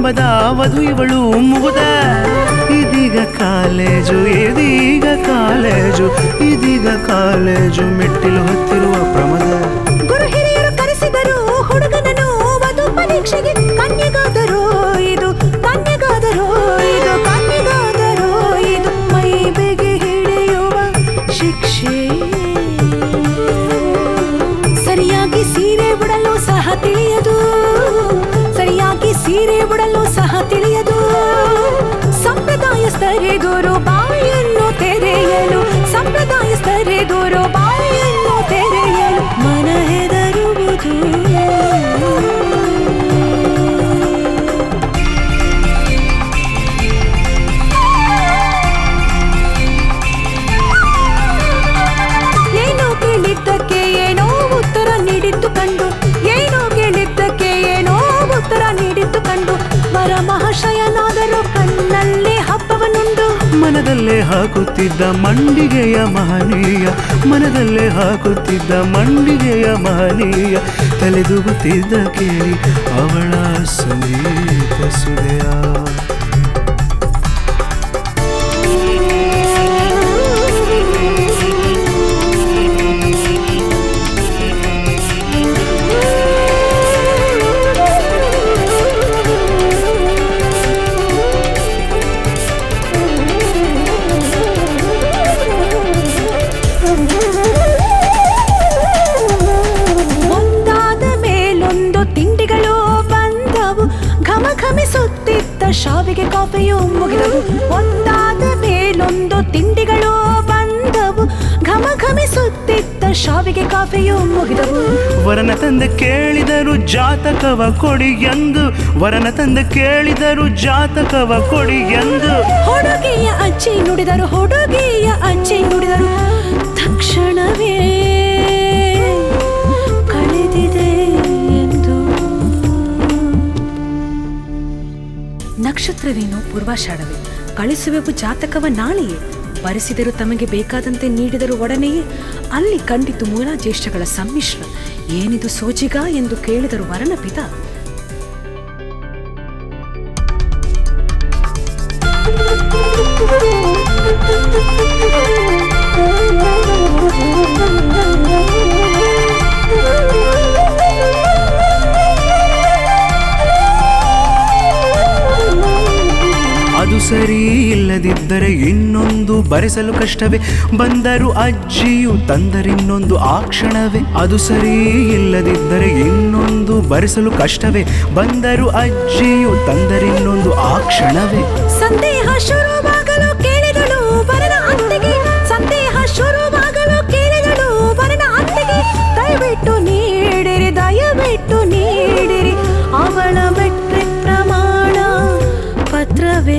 ಕುಟುಂಬದ ವಧು ಇವಳು ಮುಗುದ. ಇದೀಗ ಕಾಲೇಜು ಇದೀಗ ಕಾಲೇಜು ಇದೀಗ ಕಾಲೇಜು ಮೆಟ್ಟಿಲು ಹತ್ತಿರುವ ಪ್ರಮದ. ಗುರು ಹಿರಿಯರು ಕರೆಸಿದರು ಹುಡುಗನನ್ನು ವಧು ಪರೀಕ್ಷೆಗೆ. ಕನ್ಯೆಗಾದರೂ ಇದು ಕನ್ಯೆಗಾದರೂ ಇದು ಕನ್ಯೆಗಾದರೂ ಇದು ಮೈ ಬೇಗೆ ಹಿಡಿಯುವ ಶಿಕ್ಷೆ. ಸರಿಯಾಗಿ ಸೀರೆ ಉಡಲು ಸಹ ತಿಳಿಯದು, ಸರಿಯಾಗಿ ಸೀರೆ ಉಡಲು ಸಹ ತಿಳಿಯದು. ಸಂಪ್ರದಾಯಸ್ಥರೆದುರು ಬಾಯನ್ನು ತೆರೆಯಲು, ಸಂಪ್ರದಾಯಸ್ಥರೆದುರು ಬಾಯನ್ನು ತೆರೆಯಲು ಮನ ಹೆದರುವುದು. ಏನೋ ಕೇಳಿದ್ದಕ್ಕೆ ಏನೋ ಉತ್ತರ ನೀಡಿದ್ದು ಕಂಡು, ಏನೋ ಕೇಳಿದ್ದಕ್ಕೆ ಏನೋ ಉತ್ತರ ನೀಡಿದ್ದು ಕಂಡು. ವರ ಮಹಾಶಯನಾದರೂ ಕಣ್ಣಲ್ಲೇ ಹಬ್ಬವನ್ನುಂಡು. ಮನದಲ್ಲೇ ಹಾಕುತ್ತಿದ್ದ ಮಂಡಿಗೆಯ ಮಹನೀಯ, ಮನದಲ್ಲೇ ಹಾಕುತ್ತಿದ್ದ ಮಂಡಿಗೆಯ ಮಹನೀಯ. ತಲೆದೂಗುತ್ತಿದ್ದ ಕೇಳಿ ಅವಳ ಸಂಗೀತ ಸುದೆಯ. ಘಮಿಸುತ್ತಿದ್ದ ಶಾವಿಗೆ ಕಾಫಿಯು ಮುಗಿದವು. ಒಂದಾದ ಮೇಲೊಂದು ತಿಂಡಿಗಳು ಬಂದವು. ಘಮಿಸುತ್ತಿದ್ದ ಶಾವಿಗೆ ಕಾಫಿಯು ಮುಗಿದವು. ವರನ ತಂದೆ ಕೇಳಿದರು ಜಾತಕವ ಕೊಡಿ ಎಂದು, ವರನ ತಂದೆ ಕೇಳಿದರು ಜಾತಕವ ಕೊಡಿ ಎಂದು. ಹುಡುಗಿಯ ಅಜ್ಜಿ ನುಡಿದರು, ಹುಡುಗಿಯ ಅಜ್ಜಿ ನುಡಿದರು. ತಕ್ಷಣವೇ ಕಳೆದಿದೆ ಎಂದು. ನಕ್ಷತ್ರವೇನೋ ಪೂರ್ವಾಷಾಢವೇ, ಕಳಿಸುವೆವು ಜಾತಕವ ನಾಳೆಯೇ. ಬರೆಸಿದರು ತಮಗೆ ಬೇಕಾದಂತೆ ನೀಡಿದರು ಒಡನೆಯೇ. ಅಲ್ಲಿ ಕಂಡಿತು ಮೂಲ ಜ್ಯೇಷ್ಠಗಳ ಸಮ್ಮಿಶ್ರ. ಏನಿದು ಸೋಜಿಗ ಎಂದು ಕೇಳಿದರು ವರನ ಪಿತ. ಅದು ಸರಿ ಇಲ್ಲದಿದ್ದರೆ ಇನ್ನೊಂದು ಬರೆಸಲು ಕಷ್ಟವೇ. ಬಂದರು ಅಜ್ಜಿಯು ತಂದರಿನ್ನೊಂದು ಆ ಕ್ಷಣವೇ. ಅದು ಸರಿ ಇಲ್ಲದಿದ್ದರೆ ಇನ್ನೊಂದು ಬರೆಸಲು ಕಷ್ಟವೇ. ಬಂದರು ಅಜ್ಜಿಯು ತಂದರಿನ್ನೊಂದು ಆ ಕ್ಷಣವೇ. ಸಂದೇಹ ಶುರುವಾಗಲು ಕೇಳಿದಳು ವರನ ಅತ್ತೆಗೆ, ಸಂದೇಹ ಶುರುವಾಗಲು ಕೇಳಿದಳು ವರನ ಅತ್ತೆಗೆ. ದಯವಿಟ್ಟು ನೀಡಿರಿ, ದಯವಿಟ್ಟು ನೀಡಿರಿ ಅವಳ ಮೆಟ್ರಿಕ್ ಪ್ರಮಾಣ ಪತ್ರವೇ.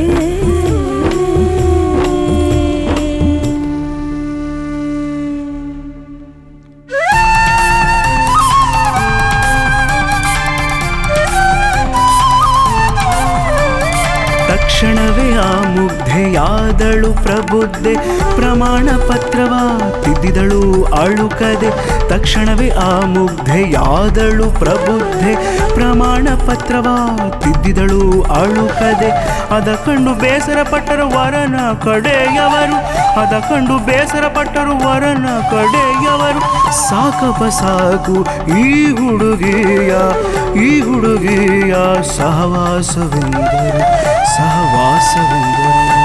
ತಕ್ಷಣವೇ ಆ ಮುಗ್ಧೆಯಾದಳು ಪ್ರಬುದ್ಧೆ, ಪ್ರಮಾಣ ಪತ್ರವ ತಿದ್ದಿದಳು ಅಳುಕದೆ. ತಕ್ಷಣವೇ ಆ ಮುಗ್ಧೆಯಾದಳು ಪ್ರಬುದ್ಧೆ, ಪ್ರಮಾಣ ಪತ್ರವ ತಿದ್ದಿದಳು ಅಳುಕದೆ. ಅದ ಕಂಡು ಬೇಸರ ಪಟ್ಟರು ವರನ ಕಡೆಯವರು, ಅದ ಕಂಡು ಬೇಸರ ಪಟ್ಟರು ವರನ ಕಡೆಯವರು. ಸಾಕಪ್ಪ ಸಾಕು ಈ ಹುಡುಗಿಯ ಸಹವಾಸವೆಂದರು, ಸಹವಾಸವೆಂದರು.